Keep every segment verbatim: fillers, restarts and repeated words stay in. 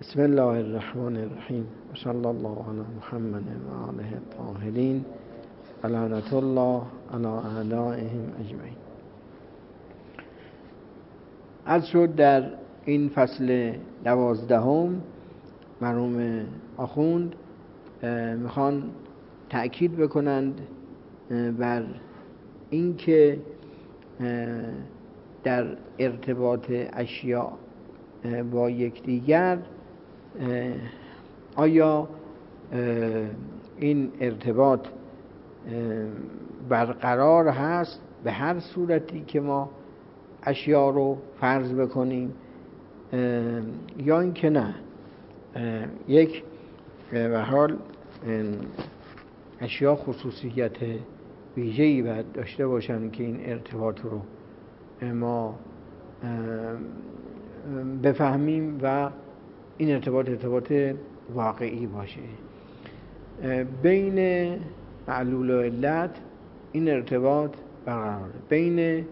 بسم الله الرحمن الرحیم و صلی الله علی محمد و آله الطاهرین و لعنت الله علی اعدائهم اجمعین. عرض شد در این فصل دوازدهم مرحوم آخوند میخوان تأکید بکنند بر اینکه در ارتباط اشیاء با یکدیگر آیا این ارتباط برقرار هست به هر صورتی که ما اشیاء رو فرض بکنیم یا اینکه نه. یک به حال اشیاء خصوصیت ویژه‌ای باید داشته باشن که این ارتباط رو ما بفهمیم و این ارتباط ارتباط واقعی باشه. بین معلول و علت این ارتباط برقراره، بین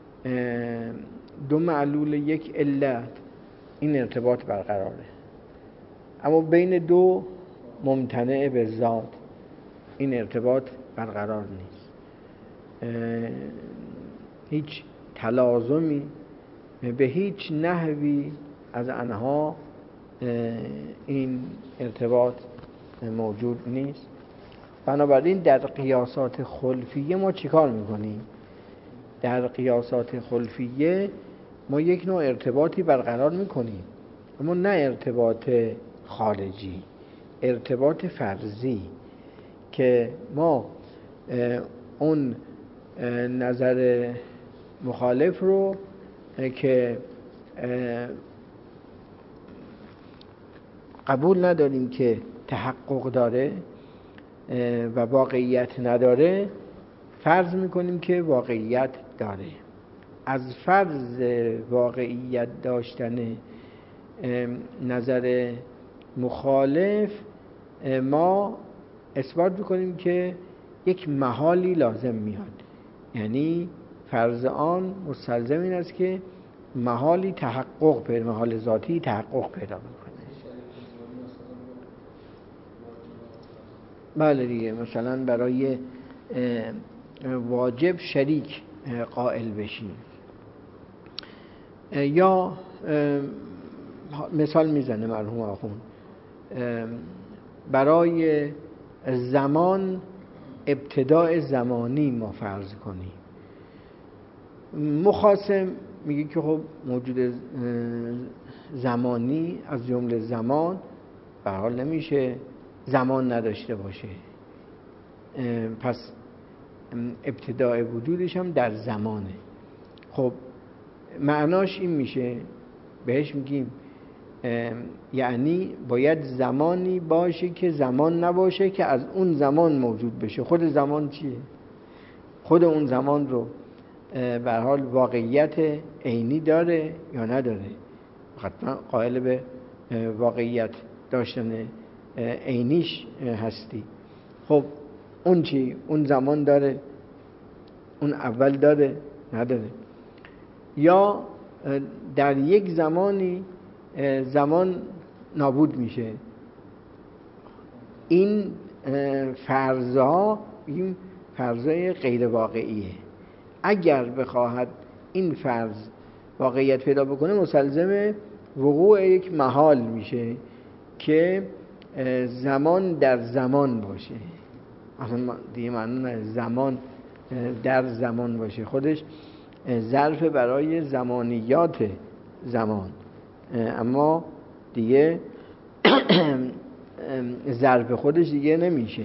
دو معلول یک علت این ارتباط برقراره، اما بین دو ممتنع به ذات این ارتباط برقرار نیست. هیچ تلازمی به هیچ نحوی از آنها این ارتباط موجود نیست. بنابراین در قیاسات خلفیه ما چیکار میکنیم؟ در قیاسات خلفیه ما یک نوع ارتباطی برقرار میکنیم، اما نه ارتباط خارجی، ارتباط فرضی، که ما اون نظر مخالف رو که قبول نداریم که تحقق داره و واقعیت نداره فرض میکنیم که واقعیت داره. از فرض واقعیت داشتن نظر مخالف ما اثبات میکنیم که یک محالی لازم میاد، یعنی فرض آن مستلزم این است که محالی تحقق پیدا، محال ذاتی تحقق پیدا میکنه. بله دیگه، مثلا برای واجب شریک قائل بشیم، یا مثال میزنه مرحوم آخوند برای زمان ابتداء زمانی ما فرض کنیم. مخاصم میگه که خب موجود زمانی از جمله زمان به حال نمیشه زمان نداشته باشه، پس ابتداء وجودش هم در زمانه. خب معناش این میشه، بهش میگیم یعنی باید زمانی باشه که زمان نباشه که از اون زمان موجود بشه. خود زمان چیه؟ خود اون زمان رو به حال واقعیت عینی داره یا نداره؟ حتما قائل به واقعیت داشتن عینیش هستی. خب اون چی؟ اون زمان داره؟ اون اول داره؟ نداره؟ یا در یک زمانی زمان نابود میشه. این فرضها این فرضای غیر واقعیه. اگر بخواهد این فرض واقعیت پیدا بکنه مستلزم وقوع یک محال میشه که زمان در زمان باشه. اصلا دیگه معنی زمان در زمان باشه، خودش ظرف برای زمانیات زمان، اما دیگه ظرف خودش دیگه نمیشه.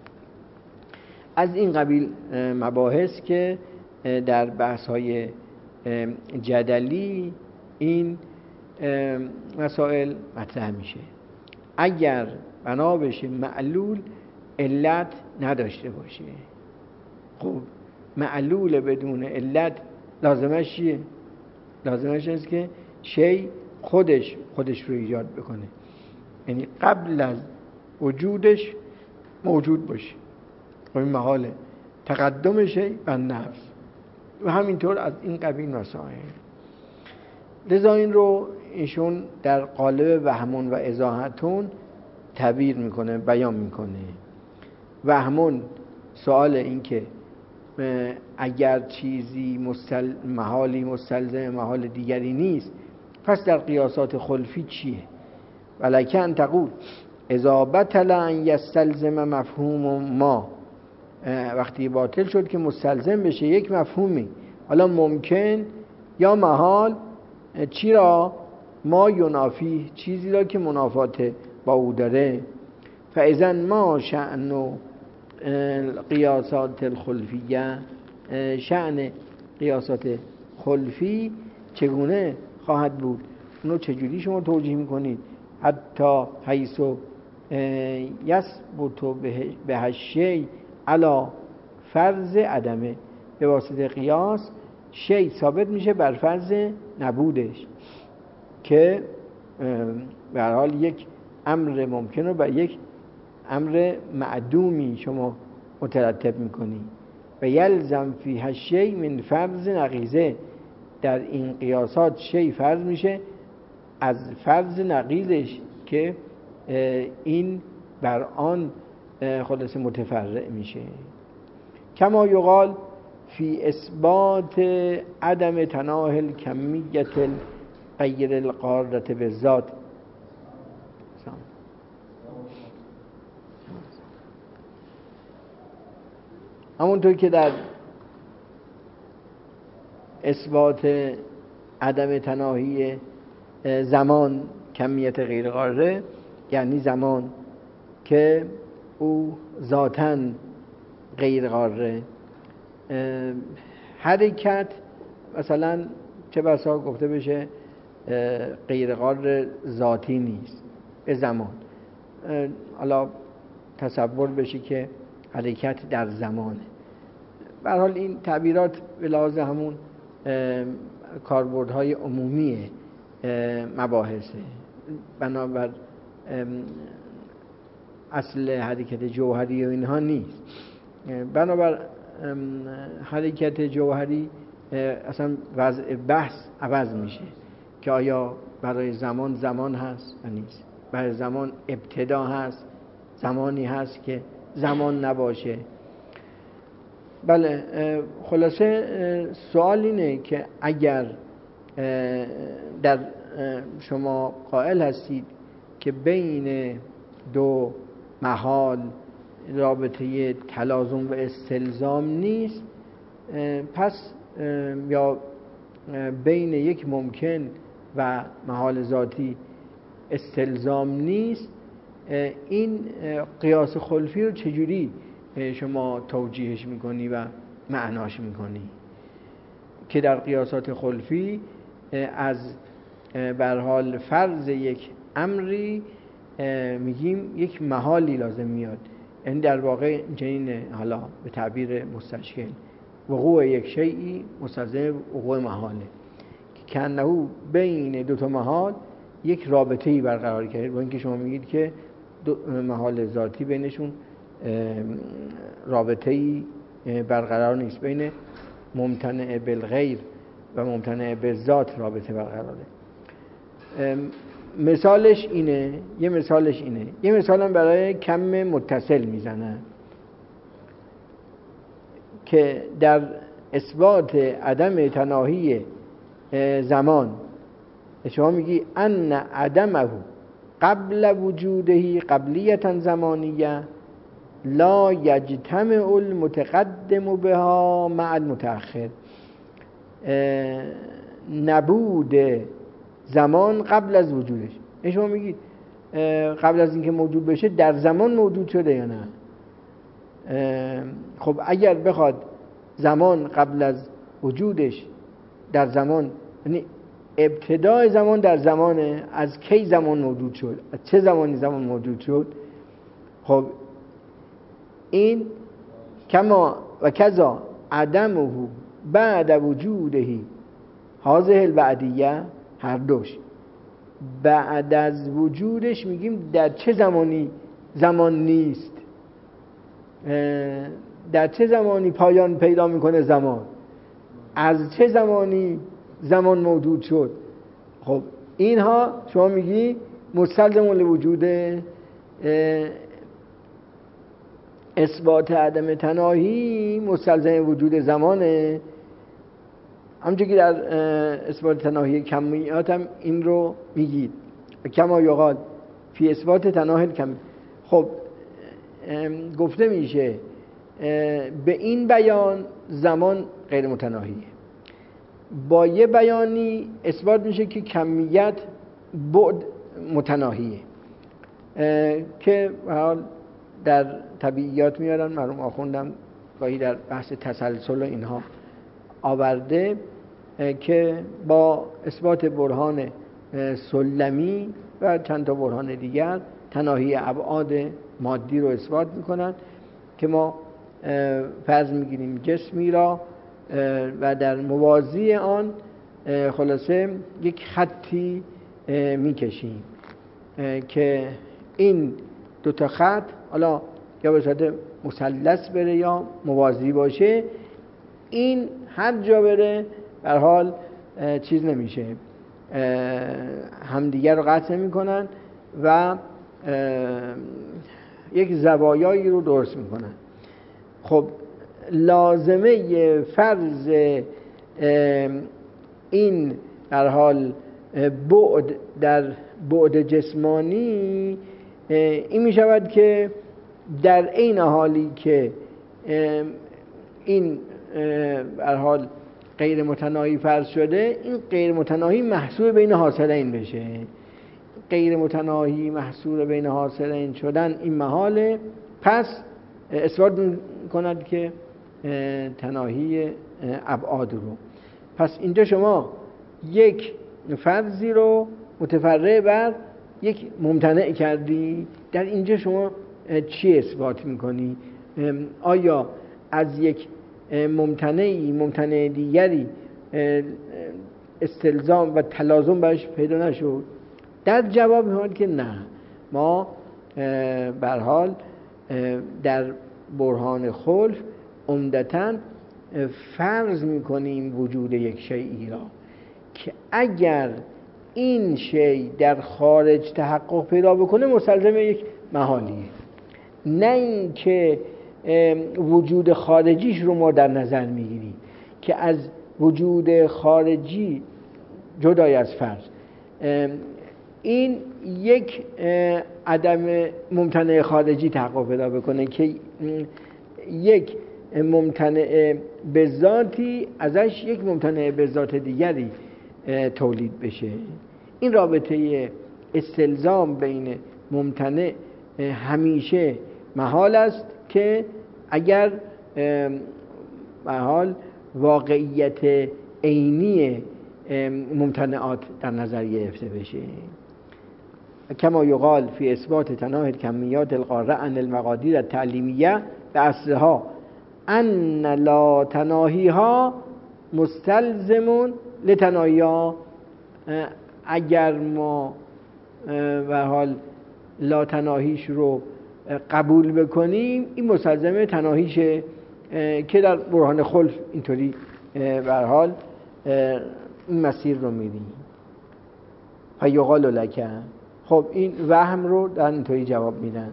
از این قبیل مباحث که در بحث‌های جدلی این مسائل مطرح میشه. اگر بنا بشه معلول علت نداشته باشه، خب معلول بدون علت لازمش چیه؟ لازمش است که شی خودش خودش رو ایجاد بکنه، یعنی قبل از وجودش موجود باشه. خب این محاله، تقدم شی بر نفس و همینطور از این قبیل مسائل. لذا این رو ایشون در قالب وهمون و ازاحتون تعبیر میکنه، بیان میکنه. وهمون سوال این که اگر چیزی مستل... محالی مستلزم محال دیگری نیست، پس در قیاسات خلفی چیه؟ ولکن تقول اذا بطل ان یستلزم مفهوم ما، وقتی باطل شد که مستلزم بشه یک مفهومی، حالا ممکن یا محال، چی را؟ ما ینافی، چیزی را که منافات با او داره. فاذن ما شأن قیاسات الخلفیه، شأن قیاسات خلفی چگونه خواهد بود؟ اونو چجوری شما توجیه میکنید؟ حتی حیث یثبت به الشیء علی فرض عدمه، به واسطه قیاس شیء ثابت میشه بر فرض نبودش، که به هر حال یک امر ممکن رو بر یک امر معدومی شما مترتب میکنی. و یلزم فیها الشیء من فرض نقیضه، در این قیاسات شیء فرض میشه از فرض نقیضش که این بر آن خلاصه متفرع میشه. کما یقال فی اثبات عدم تناهی الکمیت غیر القارة بالذات، همونطور که در اثبات عدم تناهی زمان کمیت غیر قاره، یعنی زمان که او ذاتاً غیر قاره، حرکت مثلا چه بسا گفته بشه غیر قاره ذاتی نیست به زمان، حالا تصور بشه که حرکت در زمانه. به هر حال این تعبیرات به لحاظ همون کاربردهای عمومی مباحثه، بنابر اصل حرکت جوهری و اینها نیست. بنابر حرکت جوهری اصلا وضع بحث عوض میشه که آیا برای زمان زمان هست و نیست، برای زمان ابتدا هست، زمانی هست که زمان نباشه. بله، خلاصه سوال اینه که اگر در شما قائل هستید که بین دو محال رابطه تلازم و استلزام نیست، پس یا بین یک ممکن و محال ذاتی استلزام نیست، این قیاس خلفی رو چجوری شما توجیهش میکنی و معناش میکنی؟ که در قیاسات خلفی از به هر حال فرض یک امری میگیم یک محالی لازم میاد، یعنی در واقع چنین، حالا به تعبیر مستشکل، وقوع یک شیئی مستلزم وقوع محاله که کنه بین دو تا محال یک رابطه‌ای برقرار کرد، با اینکه شما میگید که دو محال ذاتی بینشون رابطه‌ای برقرار نیست، بین ممتنع بالغیر و ممتنع بالذات رابطه برقراره. مثالش اینه، یه مثالش اینه، یه مثالم برای کم متصل میزنه که در اثبات عدم تناهی زمان شما میگی ان عدمه قبل وجوده قبلیتا زمانیه لا یجتمع المتقدم بها مع المتأخر، نبود زمان قبل از وجودش. این شما میگید قبل از اینکه موجود بشه در زمان موجود شده یا نه؟ خب اگر بخواد زمان قبل از وجودش در زمان، یعنی ابتدای زمان در زمانه، از کی زمان موجود شد، از چه زمانی زمان موجود شد؟ خب این کما و کذا عدمه بعد وجوده هذه البعدیه، هر دوش بعد از وجودش میگیم در چه زمانی زمان نیست، در چه زمانی پایان پیدا میکنه زمان، از چه زمانی زمان موجود شد. خب اینها شما میگی مستلزم لوجود اثبات عدم تناهی مستلزم وجود زمانه. همونجور که در اثبات تناهی کمیات هم این رو میگید کما یقال فی اثبات تناهی کم. خب گفته میشه به این بیان زمان غیر متناهیه، با یه بیانی اثبات میشه که کمیت بعد متناهیه که حال در طبیعیات میارن. مرحوم آخوندم گاهی در بحث تسلسل و اینها آورده که با اثبات برهان سلمی و چند تا برهان دیگر تناهی ابعاد مادی رو اثبات میکنن که ما فرض میگیریم جسمی را و در موازی آن خلاصه یک خطی میکشیم که این دو تا خط حالا یا به صورت مثلث بره یا موازی باشه، این هر جا بره به هر حال چیز نمیشه، همدیگر رو قطع نمیکنن و یک زوایایی رو درست میکنن. خب لازمه فرض این در حال بعد در بعد جسمانی این می شود که در این حالی که این در حال غیر متناهی فرض شده، این غیر متناهی محصور بین حاصلین بشه. غیر متناهی محصور بین حاصلین شدن این محاله، پس اثبات کند که تناهی ابعاد رو. پس اینجا شما یک فرضی رو متفرع بر یک ممتنع کردی، در اینجا شما چی اثبات میکنی؟ آیا از یک ممتنعی ممتنع دیگری استلزام و تلازم برش پیدا نشد؟ در جواب میاد که نه، ما به هر حال در برهان خلف عمدتاً فرض میکنیم وجود یک شیئی را که اگر این شیء در خارج تحقق پیدا بکنه مستلزم یک محالیه، نه اینکه وجود خارجیش رو ما در نظر میگیریم که از وجود خارجی جدای از فرض این یک عدم ممتنع خارجی تحقق پیدا بکنه که یک ممتنع به ذاتی ازش یک ممتنع به ذات دیگری تولید بشه. این رابطه استلزام بین ممتنع همیشه محال است که اگر محال واقعیت عینی ممتنعات در نظر گرفته بشه. کما یقال فی اثبات تناهی کمیات القاره عن المقادیر التعلیمیه به اصلها ان لا تناهیها مستلزمون لتناهیها. اگر ما به حال لا تناهیش رو قبول بکنیم این مستلزم تناهیشه که در برهان خلف اینطوری به هر حال این مسیر رو میریم. فیقال لک. خب این وهم رو در اینطوری جواب میدن.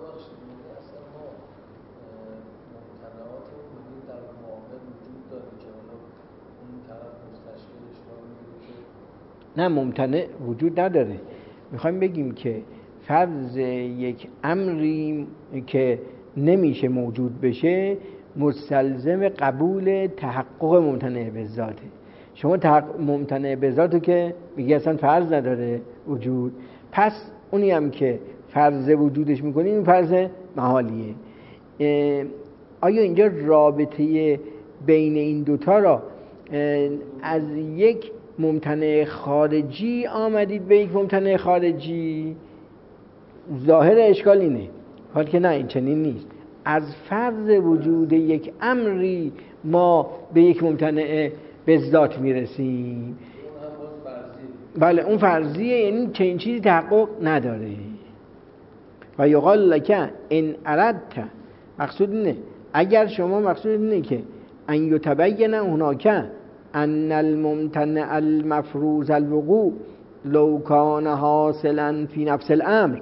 نه، ممتنع وجود نداره. میخوایم بگیم که فرض یک امری که نمیشه موجود بشه مستلزم قبول تحقق ممتنع به ذاته. شما تحقق ممتنع به ذاتو که میگی اصلا فرض نداره وجود، پس اونی هم که فرض وجودش میکنیم این فرض محالیه. آیا اینجا رابطه بین این دوتا را از یک ممتنع خارجی آمدید به یک ممتنع خارجی؟ ظاهر اشکال اینه، حال که نه این چنین نیست. از فرض وجود یک امری ما به یک ممتنع به ذات میرسیم. بله اون فرضیه، یعنی چنین چیزی تحقق نداره. و یقال لک ان اردت، مقصود اینه اگر شما مقصود اینه که ان یتبین هناک ان الممتنع المفروض الوقوع لو کان حاصلا فی نفس الامر.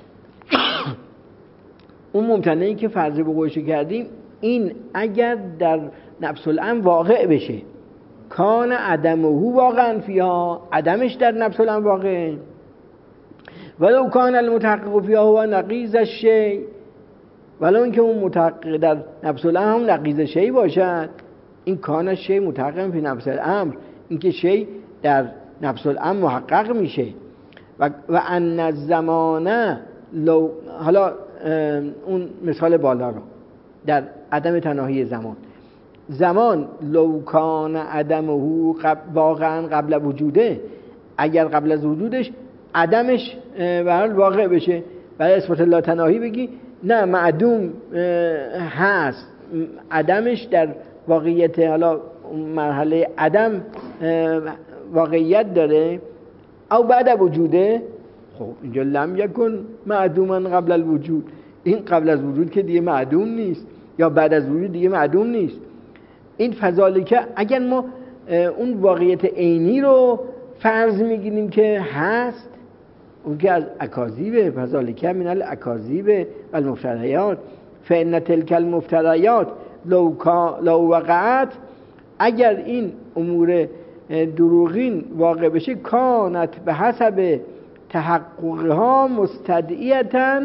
اون ممتنعی که فرض وقوعش کردیم این اگر در نفس الامر واقع بشه، کان عدمه واقعا فیها، عدمش در نفس الامر واقع، ولو کان المتحقق فیها هو نقیض الشیء، ولو اینکه اون متحقق در نفس الامر هم نقیض شیء باشد. این کان شیء متحقق فی نفس الامر، اینکه شیء در نفس الامر محقق میشه. و و ان الزمان لو، حالا اون مثال بالا رو در عدم تناهی زمان، زمان لو کان عدمه قبل واقعا قبل وجوده، اگر قبل از وجودش عدمش به حال واقع بشه، برای اثبات لا تناهی بگی نه معدوم هست، عدمش در واقعیت حالا مرحله عدم واقعیت داره، او بعد وجوده، خب اینجا لم یکن معدوما قبل الوجود، این قبل از وجود که دیگه معدوم نیست، یا بعد از وجود دیگه معدوم نیست. این فذالکه اگر ما اون واقعیت عینی رو فرض میگیریم که هست، اون که از اکاذیب، فذالکه من الاکاذیب و المفتریات، فان تلک المفتریات لو لو وقعت، اگر این امور دروغین واقع بشه، کانت به حسب تحققها مستدعیتا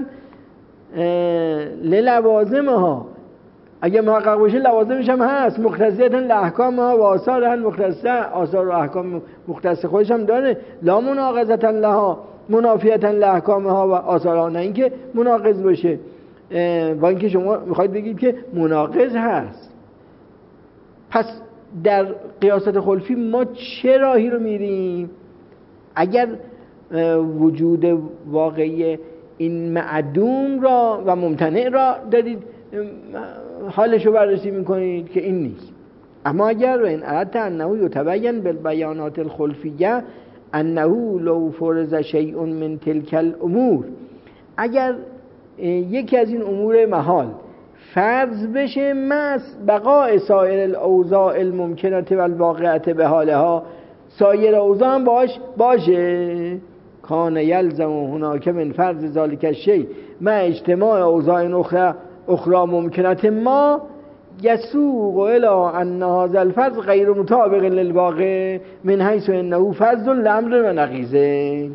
للوازمها، اگر محقق بشه لوازمش هم هست، مقتضیتا لاحکامها و آثارها مختصه، آثار و احکام مختص خودش هم داره، لا مناقضتا لها منافیتا لاحکامها و آثارها، نه اینکه مناقض باشه، با اینکه شما میخواید بگید که مناقض هست. پس در قیاسات خلفی ما چه راهی رو میریم؟ اگر وجود واقعی این معدوم را و ممتنع را دارید حالش رو بررسی میکنید که این نیست. اما اگر این اردت انه یتبین بالبیانات الخلفیه انه لو فرض شیء من تلک الامور، اگر یکی از این امور محال فرض بشه مس بقاء سایر الاوضاع الممکنه و الواقعه به حالها، سایر اوضاع هم باش باشه، کان یلزم هناک من فرض ذالک الشیء مع اجتماع اوضاع اخرى اخرى ممکنه ما یسوق الى ان هذا الفرض غیر مطابق للواقع من حیث انه فرض لامر و نقیضه.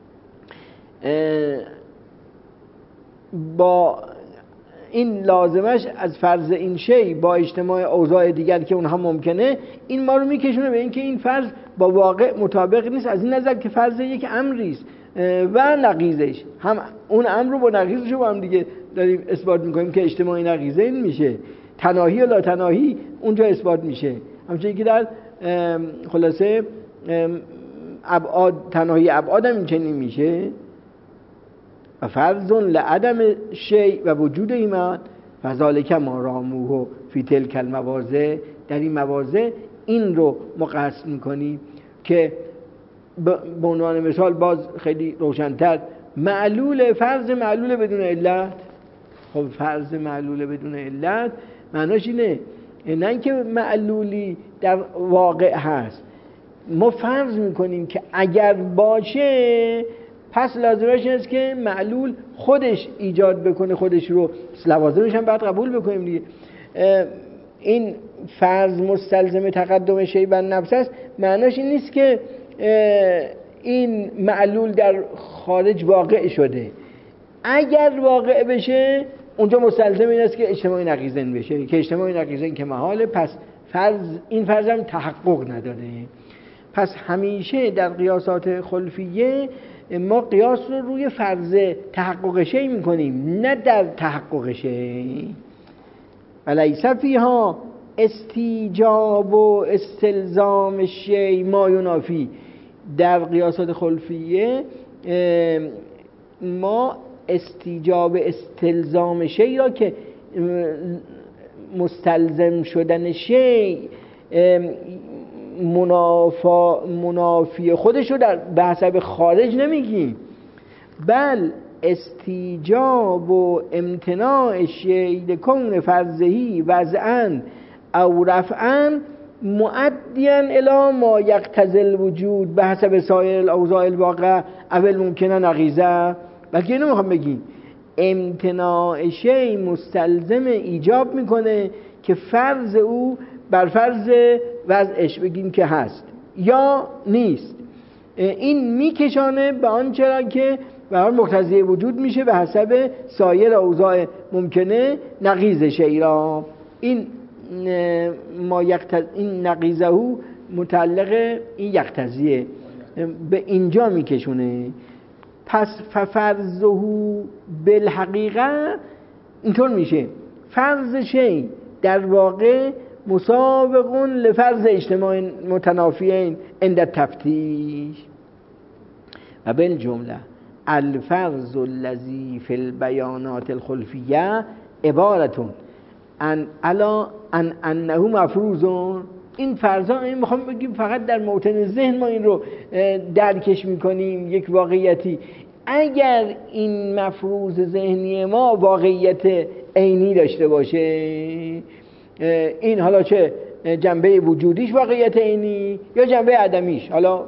با این لازمش از فرض این شی با اجتماع اوضاع دیگر که اونها ممکنه، این ما رو میکشونه به اینکه این فرض با واقع مطابق نیست، از این نظر که فرض یک امری است و نقیضش، هم اون امر رو با نقیضش رو با هم دیگه داریم اثبات میکنیم که اجتماعی نقیضه این میشه، تناهی و لا تناهی اونجا اثبات میشه. همچنین که در خلاصه ابعاد، تناهی ابعاد هم این چنین میشه. و فرض لعدم شیء و وجود ایمان فذالک ما راموه فی تلک المواضع، در این مواضع این رو مقصد میکنیم که به عنوان مثال باز خیلی روشن‌تر، معلول، فرض معلول بدون علت. خب فرض معلول بدون علت معناش اینه نه اینکه معلولی در واقع هست، ما فرض میکنیم که اگر باشه پس لازمش است که معلول خودش ایجاد بکنه خودش رو، لوازمش هم باید قبول بکنیم دیگه. این فرض مستلزم تقدم شیء بر نفس است، معناش این نیست که این معلول در خارج واقع شده، اگر واقع بشه اونجا مستلزم این است که اجتماعی نقیضین بشه، که اجتماعی نقیضین که محاله، پس فرض این فرض هم تحقق نداره. پس همیشه در قیاسات خلفیه ما قیاس رو روی فرض تحقق شیء میکنیم، نه در تحقق شیء. ولیس فیها استیجاب و استلزام شیء ما ینافی، در قیاسات خلفیه ما استیجاب استلزام شیء را که مستلزم شدن شیء منافا منافی خودش رو در به حسب خارج نمیگیم، بل استیجاب و امتناع شیء لکون فرضهی وضعاً او رفعاً مؤدیاً الی ما یقتضی الوجود به حسب سایر الاوضاع الواقع اول ممکنه نقیضه. بلکه اینو میخوام بگیم امتناع شی مستلزم ایجاب میکنه که فرض او بر فرض وضعش بگیم که هست یا نیست. این میکشانه به آنچه را که به هر مقتضی وجود میشه به حسب سایر اوضاع ممکنه نقیض شی را. این ما یقتضی این نقیضه متعلق این یقتضیه به اینجا میکشونه. پس ففرضه بالحقیقه اینطور میشه فرض شی در واقع مسابق لفرض اجتماع متنافیین عند تفتیش و بالجمله الفرض الذي في البيانات الخلفیه عبارة ان الا ان انه مفروض. این فرضا این میخوام بگیم فقط در موطن ذهن ما این رو درکش میکنیم یک واقعیتی. اگر این مفروض ذهنی ما واقعیت عینی داشته باشه، این حالا چه جنبه وجودیش واقعیت عینی یا جنبه عدمیش، حالا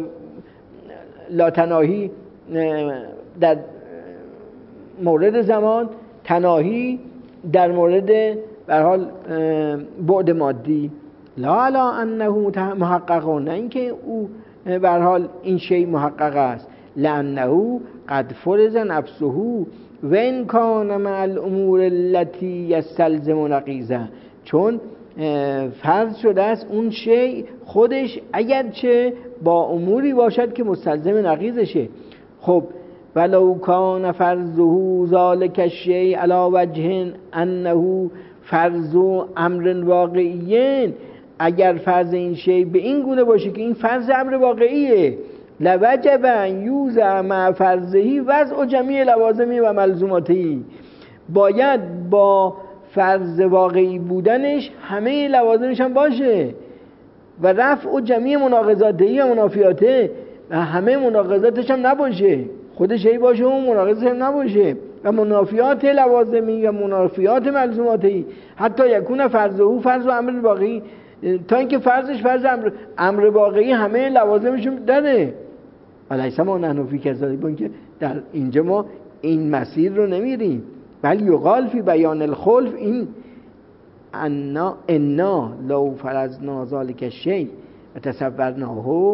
لاتناهی در مورد زمان، تناهی در مورد به هر حال بعد مادی، لا علا انه محقق، نه اینکه او به هر حال این شی محقق است، لانه قد فرض نفسه و ان کان مع الامور التي یستلزم نقیضه، چون فرض شده است اون شی خودش اگرچه با اموری باشد که مستلزم نقیضشه. خب ولو کان فرضه ذلک الشیء علی وجه انه فرض امر واقعی، اگر فرض این شی به این گونه باشه که این فرض امر واقعیه، لوجب ان یوضع مع فرضه وضع جمیع لوازمی و ملزوماتی، باید با فرض واقعی بودنش همه لوازمش هم باشه و رفع و جمیع مناقضاتی و منافیاته و همه مناقضاتش هم نباشه، خودش هی باشه و مناقضش هم نباشه و منافیات لوازمی و منافیات ملزوماتی، حتی یکون فرض او فرض و امر واقعی، تا اینکه فرضش فرض امر, امر واقعی همه لوازمشون داره. الیس ما نحن فی کذالک، با که در اینجا ما این مسیر رو نمیریم. بل یقال فی بیان الخلف این انا انا لو فرضنا ذلک الشیء و تصورناه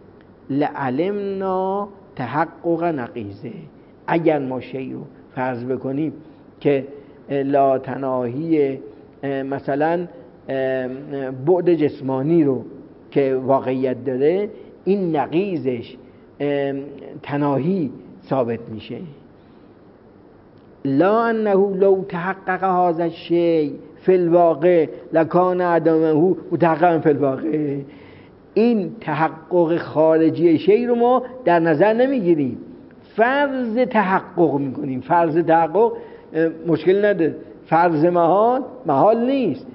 لعلمنا تحقق نقیضه. اگر ما شی رو فرض بکنیم که لا تناهی مثلا بعد جسمانی رو که واقعیت داره، این نقیضش تناهی ثابت میشه. لا انه لو تحقق هذا الشیء فی الواقع لکان عدمه متحققا فی الواقع. این تحقق خارجی شی رو ما در نظر نمیگیریم، فرض تحقق میکنیم. فرض تحقق مشکل نداره، فرض محال محال نیست،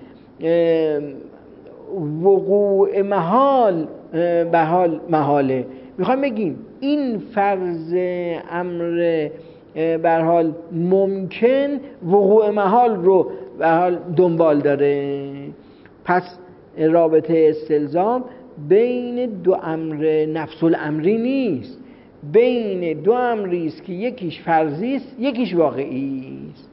وقوع محال به حال محاله. میخوام بگیم این فرض امر به هر حال ممکن وقوع محال رو به هر حال دنبال داره. پس رابطه استلزام بین دو امر نفس الامری نیست، بین دو امری است که یکیش فرضی است یکیش واقعی است.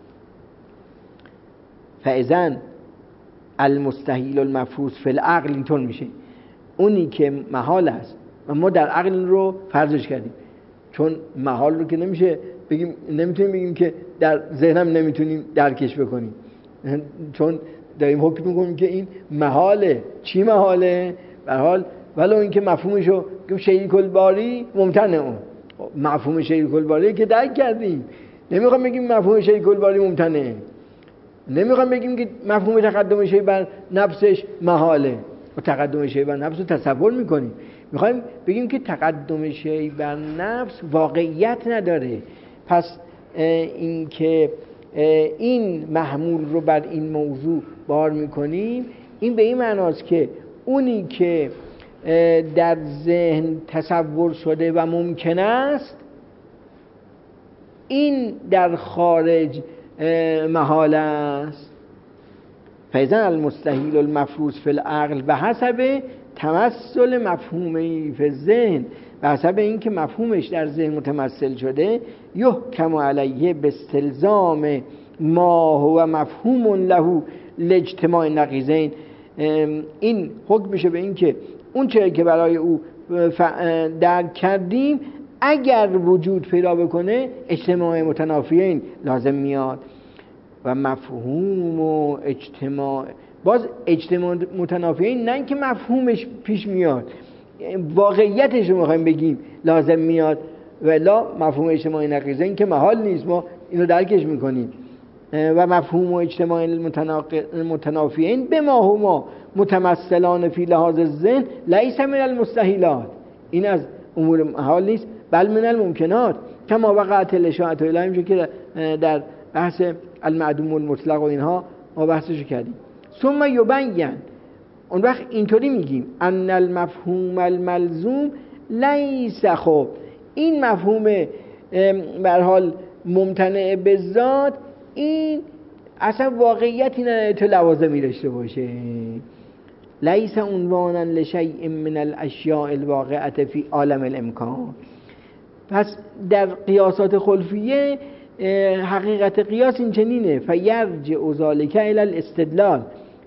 فاذا المستحیل المفروض فی العقل اینطور میشه، اونی که محال است و ما در عقل رو فرضش کردیم، چون محال رو که نمیشه بگیم، نمیتونیم بگیم که در ذهنم نمیتونیم درکش بکنیم، چون داریم حکم میکنیم که این محاله. چی محاله؟ به هر حال ولو اینکه مفهومشو که شیء کلباری ممتنع، اون مفهوم شیء کلباری که درک کردیم، نمیخوام بگیم مفهوم شیء کلباری ممتنعه، نمیخوام بگیم که مفهوم تقدم شیء بر نفسش محاله و تقدم شیء بر نفس رو تصور میکنیم. میخوایم بگیم که تقدم شیء بر نفس واقعیت نداره. پس این که این محمول رو بر این موضوع بار میکنیم، این به این معناست که اونی که در ذهن تصور شده و ممکن است، این در خارج محال است. فاذا المستحیل المفروض فی العقل به حسب تمثل مفهومی فی الذهن، به حسب اینکه مفهومش در ذهن متمثل شده، یحکم علیه باستلزام ما هو مفهوم له لاجتماع نقیضین. این حکم میشه به اینکه اون چیزی که برای او درک کردیم اگر وجود پیدا بکنه اجتماع متنافیین لازم میاد. و مفهوم و اجتماع، باز اجتماع متنافیین نه اینکه مفهومش پیش میاد، واقعیتش رو میخوایم بگیم لازم میاد، ولا مفهوم اجتماع نقیضین که محال نیست، ما اینو درکش میکنیم. و مفهوم و اجتماع متنافیین به ما هما متمثلان فی لحاظ الذهن لیس من المستحیلات، این از امور محال نیست بل من الممکنات، کما وقعت الاشاعة الیهم، چون که در بحث المعدوم المطلق و اینها ما بحثشو کردیم. ثم یبین، اون وقت اینطوری میگیم ان المفهوم الملزوم لیس، خب این مفهوم به هر حال ممتنع به ذات، این اصلا واقعیتی نداره تو لوازمی داشته باشه. لیس عنوانا لشیء من الاشیاء الواقعه فی عالم الامکان. پس در قیاسات خلفیه حقیقت قیاس این چنینه، فیرجع ذلک الی الاستدلال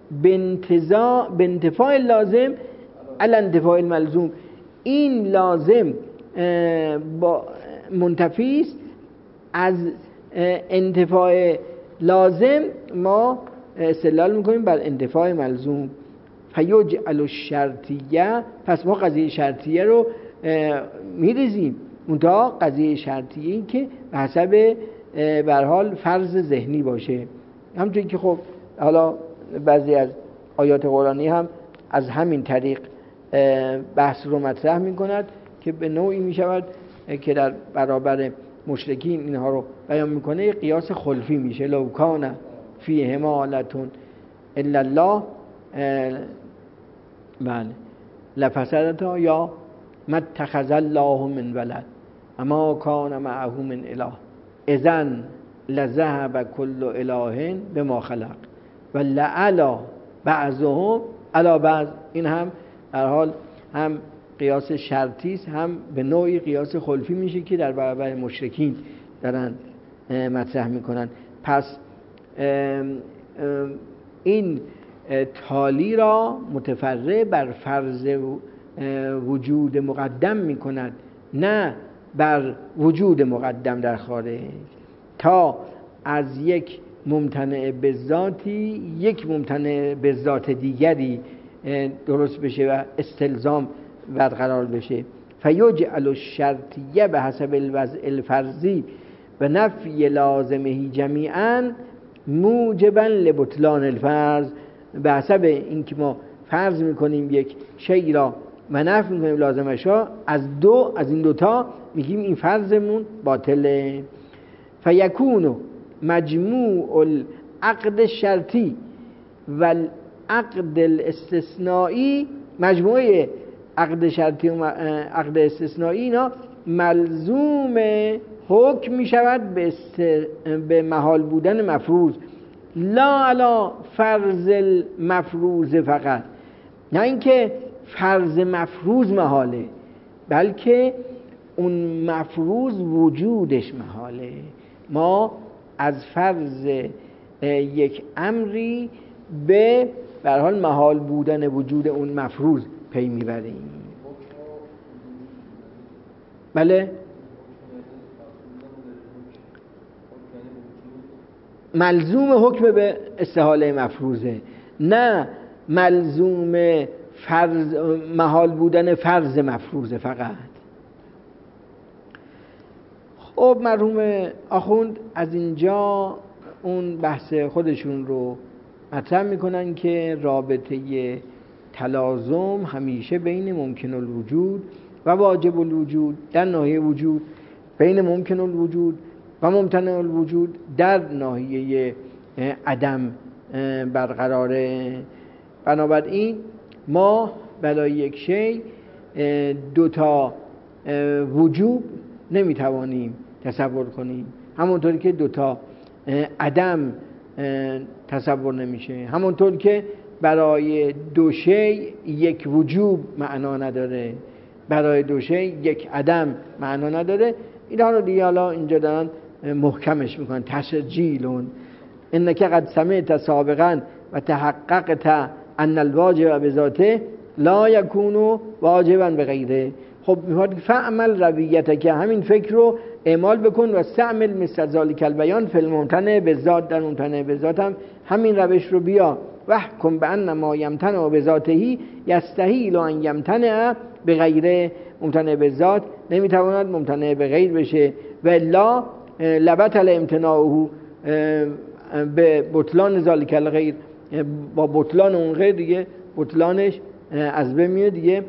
بانتفاع لازم علی انتفاع الملزوم. این لازم با منتفی است از انتفاع لازم، ما استدلال میکنیم بر انتفاع ملزوم. فیجعل الشرطیه، پس ما قضیه شرطیه رو میریزیم، منتها قضیه شرطیه این که به حسب به هر حال فرض ذهنی باشه. همونطور که خب حالا بعضی از آیات قرآنی هم از همین طریق بحث رو مطرح میکند که به نوعی میشود که در برابر مشرکین اینها رو بیان میکنه، قیاس خلفی میشه. لو کان فیهما آلهة الا الله بله لفسدتا، یا ما اتخذ الله من ولد اما کان معه من اله اذن لذهب کل اله بما خلق و لعلی بعضهم علی بعض. این هم در حال هم قیاس شرطی است، هم به نوعی قیاس خلفی میشه که در برابر مشرکین دارن مطرح میکنن. پس این تالی را متفرع بر فرض وجود مقدم میکند، نه بر وجود مقدم در خارج، تا از یک ممتنع به ذاتی یک ممتنع به ذات دیگری درست بشه و استلزام برقرار بشه. فیجعل الشرطیه به حسب الوضع الفرضی و نفی لازمه جمیعا موجبا لبطلان الفرض. به حسب اینکه ما فرض میکنیم یک شی را و نفی میکنیم لازمش را، از دو از این دوتا میگیم این فرضمون باطله. فیکون مجموع العقد الشرطی و العقد الاستثنایی، مجموعه عقد شرطی و عقد استثنایی اینا ملزوم حکم می شود به, است... به محال بودن مفروض، لا علا فرض المفروض فقط، نه اینکه فرض مفروض محاله، بلکه اون مفروض وجودش محاله. ما از فرض یک امری به به هر حال محال بودن وجود اون مفروض پی میبریم. بله، ملزوم حکم به استحاله مفروضه، نه ملزوم فرض محال بودن فرض مفروضه فقط. خب مرحوم آخوند از اینجا اون بحث خودشون رو مطرح میکنن که رابطه تلازم همیشه بین ممکن الوجود و واجب الوجود در ناحیه وجود، بین ممکن الوجود و ممتنع الوجود در ناحیه عدم برقراره. بنابراین ما برای یک شی دو تا وجوب نمیتوانیم تصور کنیم، همونطوری که دو تا عدم تصور نمیشه. همونطور که برای دو شی یک وجوب معنا نداره، برای دو شی یک عدم معنا نداره. اینا رو دیگه حالا اینجا دارن محکمش میکنن. تسجیلون انک قد سمعت سابقا و تحققت ان الواجب بذاته لا یکون واجبا بغیره. خب میفرد فعمل رویته، که همین فکر رو اعمال بکن و استعمل مثل ذالک البیان فی الممتنع بالذات، در ممتنع بالذات هم همین روش رو بیا. وحکم بان ما یمتنع بذاته یستحیل ان یمتنع بغیره. ممتنع بالذات نمیتواند ممتنع بغیر بشه و الا لبطل امتناعه به بطلان ذالک الغیر، با بطلان اون غیر دیگه بطلانش از بین میاد، دیگه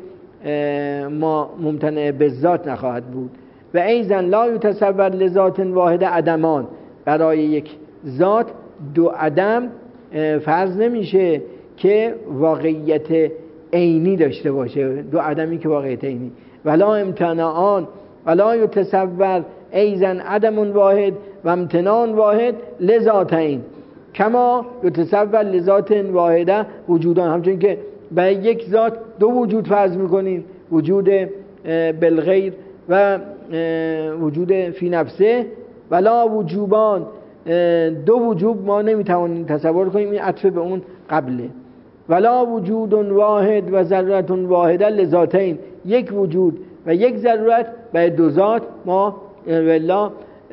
ما ممتنع بالذات نخواهد بود. و ایضا لا یتصور لذات واحد عدمان، برای یک ذات دو عدم فرض نمیشه که واقعیت عینی داشته باشه، دو عدمی که واقعیت عینی. ولا امتناعان ولا یتصور ایضا عدم واحد و امتنان واحد لذاتین کما یتصور لذات واحده وجودان. همچون که برای یک ذات دو وجود فرض میکنیم، وجود بالغیر و وجود فی نفسه. ولا وجوبان، دو وجوب ما نمیتوانیم تصور کنیم، این عطف به اون قبله. ولا وجود واحد و ضرورت واحده لذاتین، یک وجود و یک ضرورت برای دو ذات ما والله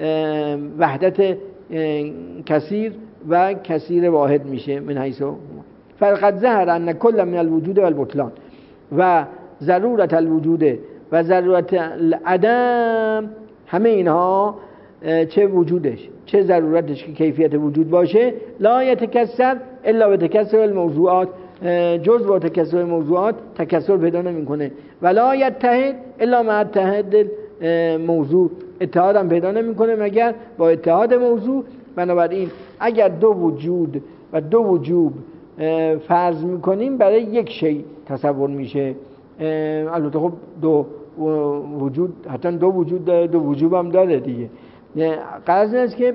وحدت کثیر و کثیر واحد میشه. من حیث فقد ظهر ان کل من الوجود و البطلان و ضرورت الوجود و ضرورت العدم، همه اینها چه وجودش چه ضرورتش که کیفیت وجود باشه، لا یتکسر الا به تکسر الموضوعات، جز با تکسر موضوعات تکسر پیدا نمیکنه. ولا یتحد الا مع اتحاد موضوع، اتحاد هم پیدا نمیکنه مگر با اتحاد موضوع. بنابراین اگر دو وجود و دو وجوب فرض میکنیم برای یک شی تصور میشه. البته خب دو وجود حتی دو وجود داره، دو وجوب هم داره دیگه. قضیه است که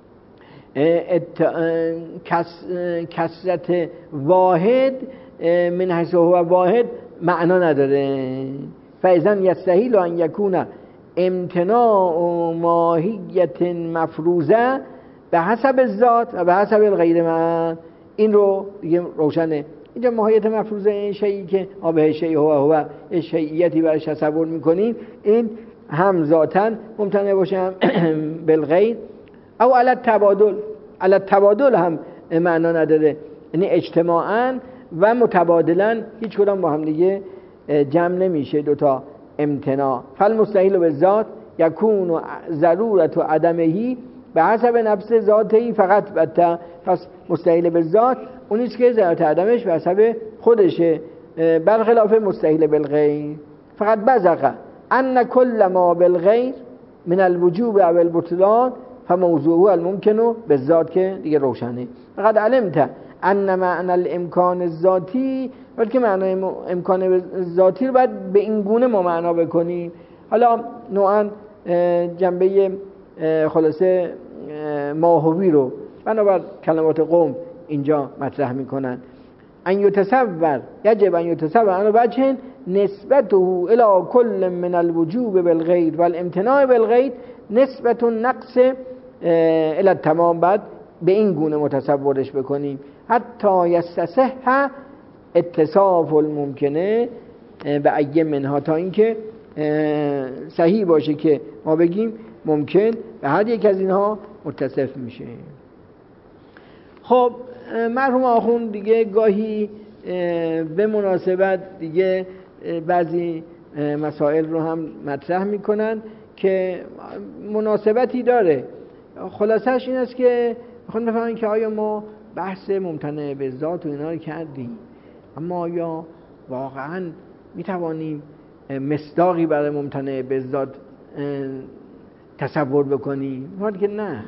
کثرت واحد من حیث هو واحد معنا نداره. فاذا یستحیل ان یکون امتناع ماهیت مفروضه به حسب الذات و به حسب الغیر من. این رو دیگه روشنه. اینجا ماهیت مفروضه این شیئی که آبه شیء هو هو شیعیتی برش تصور میکنیم، این هم ذاتاً ممتنع باشه هم بالغیر. او علی التبادل، علی التبادل هم معنا نداره، یعنی اجتماعاً و متبادلاً هیچ کدام با هم دیگه جمع نمیشه دوتا امتناع. فالمستحیل بالذات یکون ضرورت و عدمهی به حسب نفس ذاتی فقط. بتا پس مستحیل بالذات اونیست که ضرورت عدمش به حسب خودشه، برخلاف مستحیل بالغیر. فقط بزقه ان کل ما بالغیر من الوجوب او البطلان فموضوعه الممکن بالذات، که دیگه روشنه. فقط علمت ان معنی الامکان الذاتی، بلکه معنی امکان ذاتی رو باید به این گونه ما معنا بکنیم. حالا نوعا جنبه خلاصه ماهوی رو بنابر کلمات قوم اینجا مطرح میکنن. ان یتصور یجب ان یتصور ان وجه نسبته الى کل من الوجوب بالغیر والامتناع بالغیر نسبت نقص الى التمام. بعد به این گونه متصورش بکنیم حتی یستصح اتصاف الممکنه به ای منها، تا اینکه صحیح باشه که ما بگیم ممکن به هر یک از اینها متصف میشه. خب مرحوم آخوند دیگه گاهی به مناسبت دیگه بعضی مسائل رو هم مطرح میکنن که مناسبتی داره. خلاصش این است که میخوان بفهمن که آیا ما بحث ممتنع به ذات و اینا رو کردیم، اما آیا واقعا میتوانیم مصداقی برای ممتنع به ذات تصور بکنیم؟ میگن که نه،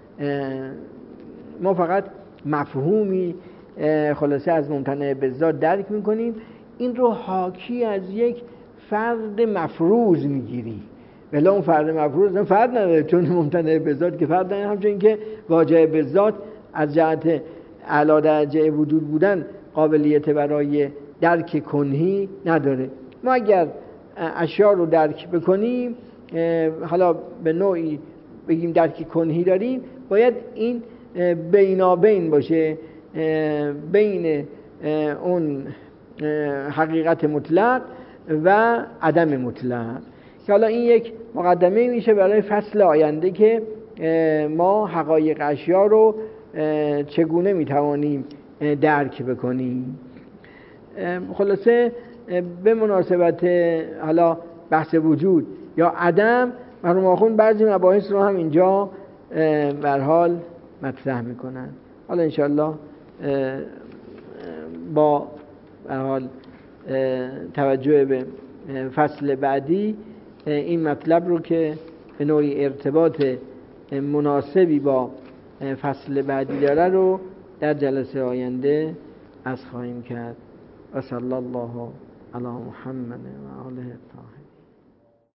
ما فقط مفهومی خلاصه از ممتنع به ذات درک میکنیم، این رو حاکی از یک فرد مفروض میگیری. ولی اون فرد مفروض فرد نداره، چون ممتنع به ذات که فرد نداره، همچنین که واجب به ذات از جهت اعلی درجه وجود بودن قابلیت برای درک کنهی نداره. ما اگر اشیاء رو درک بکنیم، حالا به نوعی بگیم درک کنهی داریم، باید این بینابین باشه بین اون حقیقت مطلق و عدم مطلق، که حالا این یک مقدمه میشه برای فصل آینده که ما حقایق اشیاء رو چگونه میتوانیم درک بکنیم. خلاصه به مناسبت حالا بحث وجود یا عدم، مرحوم آخوند بعضی مباحث رو هم اینجا به هر حال مطرح میکنن. حالا انشالله با به هر حال توجه به فصل بعدی این مطلب رو که به نوعی ارتباط مناسبی با فصل بعدی داره رو در جلسه آینده از خواهیم کرد. و صلی الله علی محمد و آله الطاهرین.